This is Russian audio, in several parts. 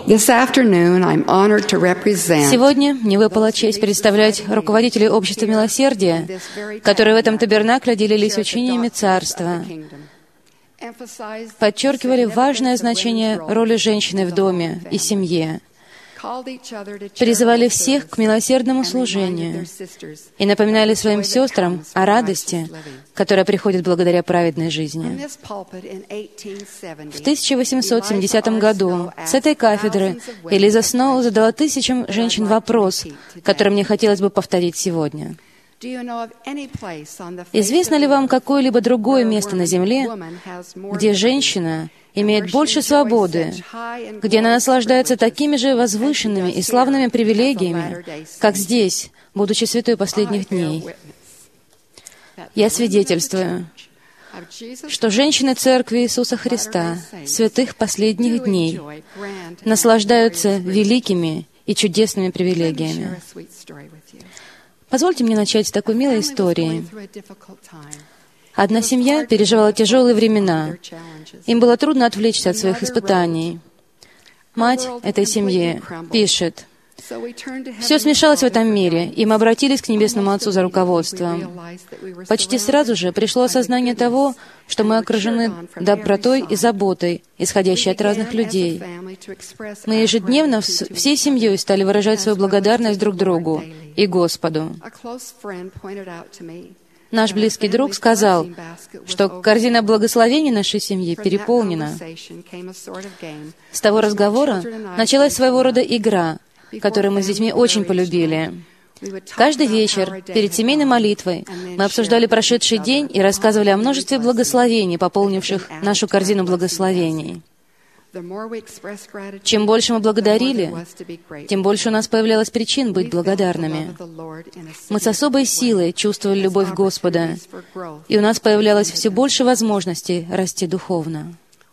Сегодня мне выпала честь представлять руководителей Общества Милосердия, которые в этом табернакле делились учениями Царства, подчеркивали важное значение роли женщины в доме и семье, призывали всех к милосердному служению и напоминали своим сестрам о радости, которая приходит благодаря праведной жизни. В 1870 году с этой кафедры Элиза Сноу задала тысячам женщин вопрос, который мне хотелось бы повторить сегодня. Известно ли вам какое-либо другое место на земле, где женщина имеет больше свободы, где она наслаждается такими же возвышенными и славными привилегиями, как здесь, будучи святой последних дней? Я свидетельствую, что женщины Церкви Иисуса Христа, святых последних дней, наслаждаются великими и чудесными привилегиями. Позвольте мне начать с такой милой истории. Одна семья переживала тяжелые времена. Им было трудно отвлечься от своих испытаний. Мать этой семьи пишет: «Все смешалось в этом мире, и мы обратились к Небесному Отцу за руководством. Почти сразу же пришло осознание того, что мы окружены добротой и заботой, исходящей от разных людей. Мы ежедневно всей семьей стали выражать свою благодарность друг другу и Господу. Наш близкий друг сказал, что корзина благословений нашей семьи переполнена. С того разговора началась своего рода игра, которую мы с детьми очень полюбили. Каждый вечер перед семейной молитвой мы обсуждали прошедший день и рассказывали о множестве благословений, пополнивших нашу корзину благословений. Чем больше мы благодарили, тем больше у нас появлялось причин быть благодарными. Мы с особой силой чувствовали любовь Господа, и у нас появлялось все больше возможностей расти духовно.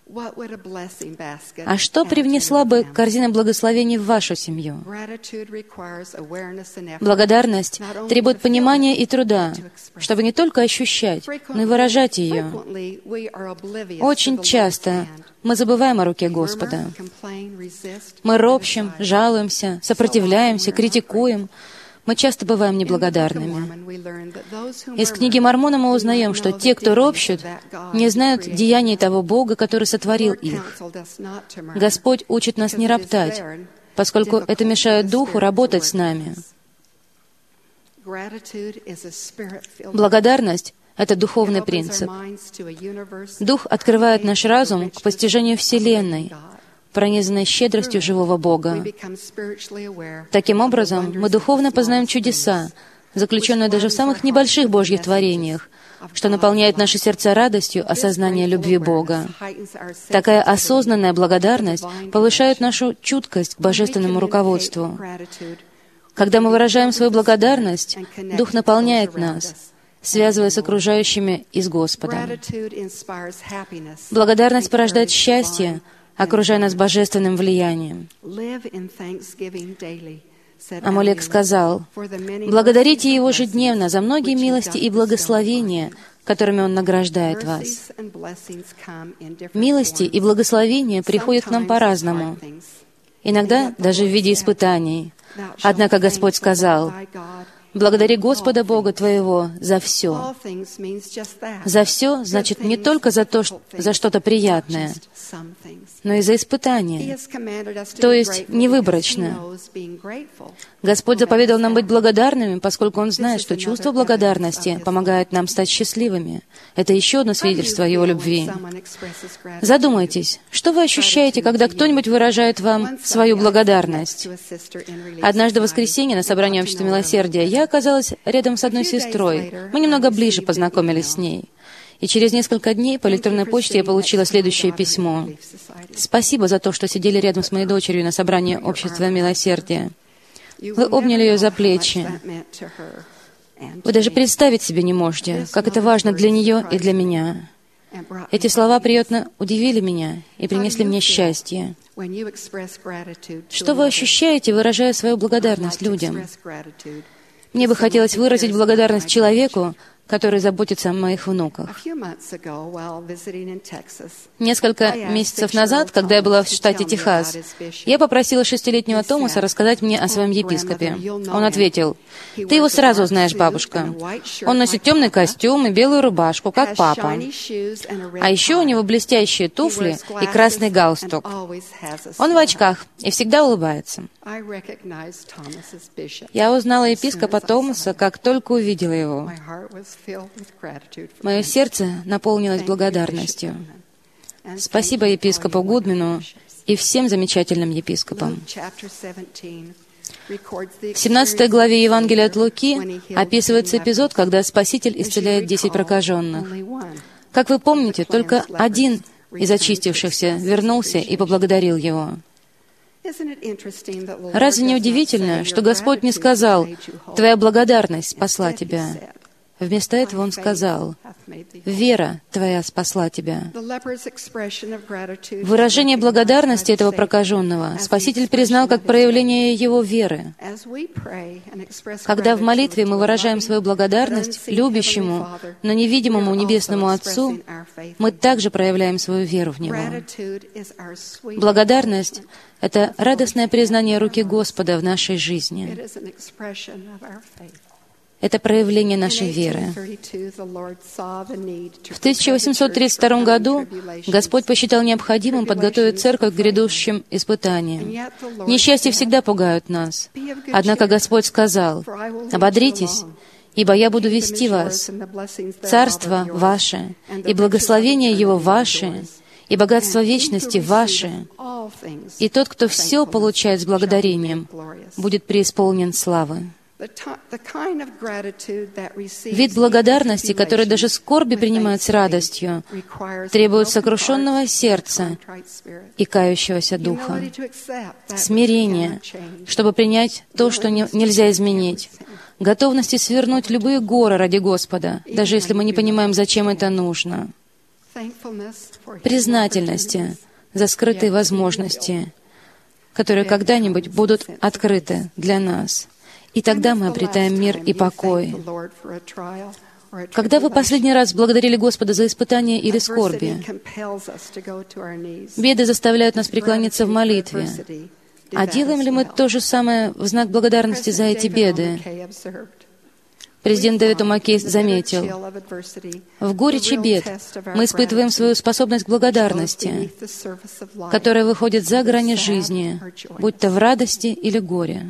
А что привнесла бы корзина благословений в вашу семью? Благодарность требует понимания и труда, чтобы не только ощущать, но и выражать ее. Очень часто мы забываем о руке Господа. Мы ропщем, жалуемся, сопротивляемся, критикуем. Мы часто бываем неблагодарными. Из книги Мормона мы узнаем, что те, кто ропщут, не знают деяний того Бога, который сотворил их. Господь учит нас не роптать, поскольку это мешает Духу работать с нами. Благодарность — это духовный принцип. Дух открывает наш разум к постижению Вселенной, пронизанной щедростью живого Бога. Таким образом, мы духовно познаем чудеса, заключенные даже в самых небольших Божьих творениях, что наполняет наши сердца радостью осознания любви Бога. Такая осознанная благодарность повышает нашу чуткость к божественному руководству. Когда мы выражаем свою благодарность, Дух наполняет нас, связывая с окружающими и с Господом. Благодарность порождает счастье, окружая нас божественным влиянием. Амулек сказал: «Благодарите Его ежедневно за многие милости и благословения, которыми Он награждает вас». Милости и благословения приходят к нам по-разному, иногда даже в виде испытаний. Однако Господь сказал: «Благодари Господа Бога твоего за все». За все значит не только за что-то приятное, но и за испытания, то есть невыборочно. Господь заповедал нам быть благодарными, поскольку Он знает, что чувство благодарности помогает нам стать счастливыми. Это еще одно свидетельство Его любви. Задумайтесь, что вы ощущаете, когда кто-нибудь выражает вам свою благодарность? Однажды в воскресенье на собрании Общества Милосердия я оказалась рядом с одной сестрой. Мы немного ближе познакомились с ней. И через несколько дней по электронной почте я получила следующее письмо. «Спасибо за то, что сидели рядом с моей дочерью на собрании Общества Милосердия. Вы обняли ее за плечи. Вы даже представить себе не можете, как это важно для нее и для меня. Эти слова приятно удивили меня и принесли мне счастье». Что вы ощущаете, выражая свою благодарность людям? Мне бы хотелось выразить благодарность человеку, который заботится о моих внуках. Несколько месяцев назад, когда я была в штате Техас, я попросила 6-летнего Томаса рассказать мне о своем епископе. Он ответил: «Ты его сразу знаешь, бабушка. Он носит темный костюм и белую рубашку, как папа. А еще у него блестящие туфли и красный галстук. Он в очках и всегда улыбается». Я узнала епископа Томаса, как только увидела его. Мое сердце наполнилось благодарностью. Спасибо епископу Гудмину и всем замечательным епископам. В 17 главе Евангелия от Луки описывается эпизод, когда Спаситель исцеляет 10 прокаженных. Как вы помните, только один из очистившихся вернулся и поблагодарил Его. Разве не удивительно, что Господь не сказал: «Твоя благодарность спасла тебя»? Вместо этого Он сказал: «Вера твоя спасла тебя». Выражение благодарности этого прокаженного Спаситель признал как проявление Его веры. Когда в молитве мы выражаем свою благодарность любящему, но невидимому Небесному Отцу, мы также проявляем свою веру в Него. Благодарность — это радостное признание руки Господа в нашей жизни. Это проявление нашей веры. В 1832 году Господь посчитал необходимым подготовить церковь к грядущим испытаниям. Несчастья всегда пугают нас. Однако Господь сказал: «Ободритесь, ибо я буду вести вас. Царство ваше, и благословение Его ваше, и богатство вечности ваше. И тот, кто все получает с благодарением, будет преисполнен славы». Вид благодарности, который даже скорби принимают с радостью, требует сокрушенного сердца и кающегося духа, смирения, чтобы принять то, что нельзя изменить, готовности свернуть любые горы ради Господа, даже если мы не понимаем, зачем это нужно, признательности за скрытые возможности, которые когда-нибудь будут открыты для нас. И тогда мы обретаем мир и покой. Когда вы последний раз благодарили Господа за испытания или скорби? Беды заставляют нас преклониться в молитве. А делаем ли мы то же самое в знак благодарности за эти беды? Президент Дэвид О. Маккей заметил: «В горечи бед мы испытываем свою способность к благодарности, которая выходит за грани жизни, будь то в радости или горе».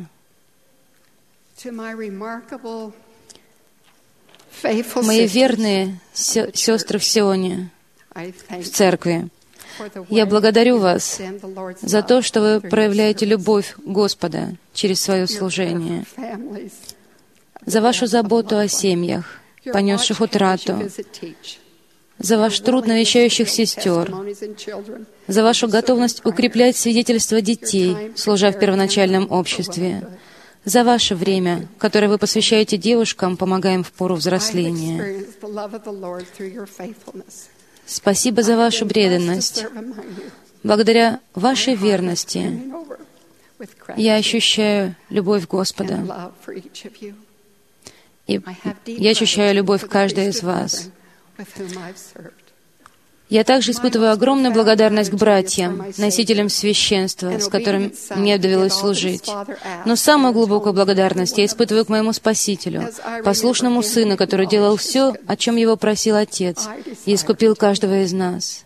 Мои верные сестры в Сионе, в церкви, я благодарю вас за то, что вы проявляете любовь Господа через свое служение, за вашу заботу о семьях, понесших утрату, за ваш труд навещающих сестер, за вашу готовность укреплять свидетельство детей, служа в первоначальном обществе, за ваше время, которое вы посвящаете девушкам, помогая им в пору взросления. Спасибо за вашу преданность. Благодаря вашей верности я ощущаю любовь Господа. И я ощущаю любовь к каждой из вас. Я также испытываю огромную благодарность к братьям, носителям священства, с которым мне довелось служить. Но самую глубокую благодарность я испытываю к моему Спасителю, послушному Сыну, который делал все, о чем Его просил Отец, и искупил каждого из нас.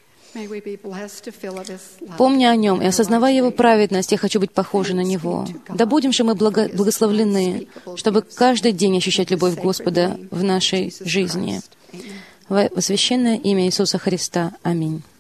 Помня о Нем и осознавая Его праведность, я хочу быть похожа на Него. Да будем же мы благословлены, чтобы каждый день ощущать любовь Господа в нашей жизни. Во священное имя Иисуса Христа. Аминь.